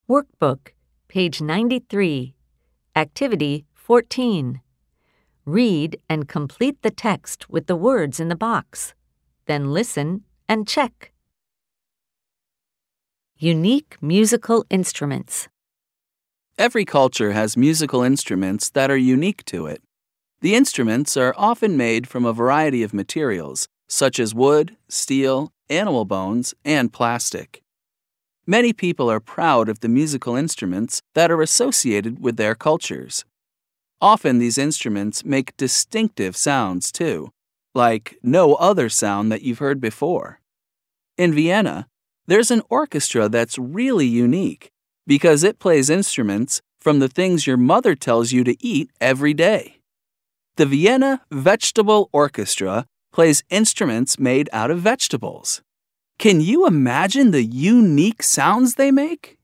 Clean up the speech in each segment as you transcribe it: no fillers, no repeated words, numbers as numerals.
Workbook, page 93, Activity 14. Read and complete the text with the words in the box. Then listen and check. Unique musical instruments. Every culture has musical instruments that are unique to it. The instruments are often made from a variety of materials, such as wood, steel, animal bones, and plastic. Many people are proud of the musical instruments that are associated with their cultures. Often these instruments make distinctive sounds too, like no other sound that you've heard before. In Vienna, there's an orchestra that's really unique because it plays instruments from the things your mother tells you to eat every day. The Vienna Vegetable Orchestra plays instruments made out of vegetables. Can you imagine the unique sounds they make?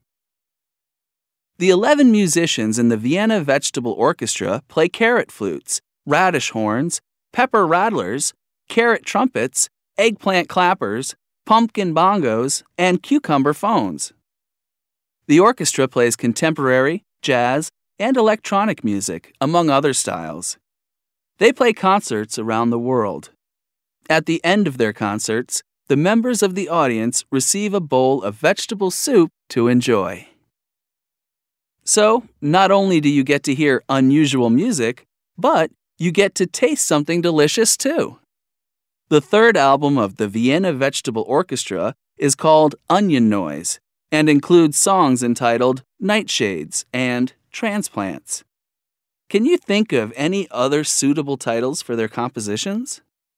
The 11 musicians in the Vienna Vegetable Orchestra play carrot flutes, radish horns, pepper rattlers, carrot trumpets, eggplant clappers, pumpkin bongos, and cucumber phones. The orchestra plays contemporary, jazz, and electronic music, among other styles. They play concerts around the world. At the end of their concerts, the members of the audience receive a bowl of vegetable soup to enjoy. So, not only do you get to hear unusual music, but you get to taste something delicious too. The third album of the Vienna Vegetable Orchestra is called Onion Noise and includes songs entitled Nightshades and Transplants. Can you think of any other suitable titles for their compositions?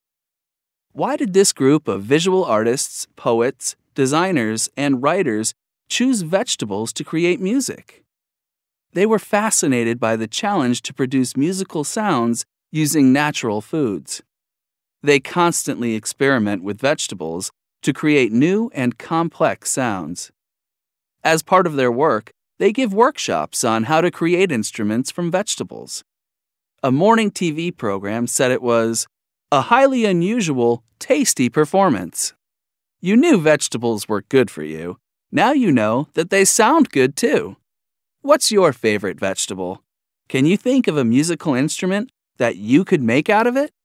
Why did this group of visual artists, poets, designers, and writers choose vegetables to create music? They were fascinated by the challenge to produce musical sounds using natural foods. They constantly experiment with vegetables to create new and complex sounds. As part of their work, they give workshops on how to create instruments from vegetables. A morning TV program said it was a highly unusual, tasty performance. You knew vegetables were good for you. Now you know that they sound good too. What's your favorite vegetable? Can you think of a musical instrument that you could make out of it?